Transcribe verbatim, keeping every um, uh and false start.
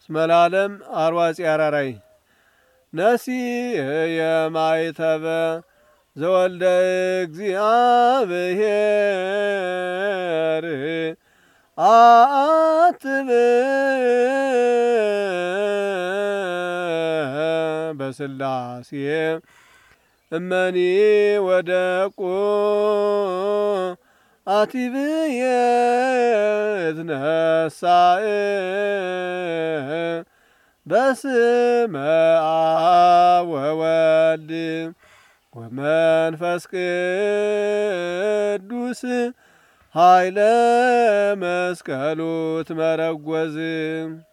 ስመላለም አርዋጺ አራራይ ነሲህ የማይተበ ዘወልደ እግዚአብሔር አትብ በስላሴ እመኒ ወደቁ አቲብየ እትነሣእ በስመ አብ ወወልድ ወመንፈስ ቅዱስ ኃይለ መስቀሉ ትመረጐዝ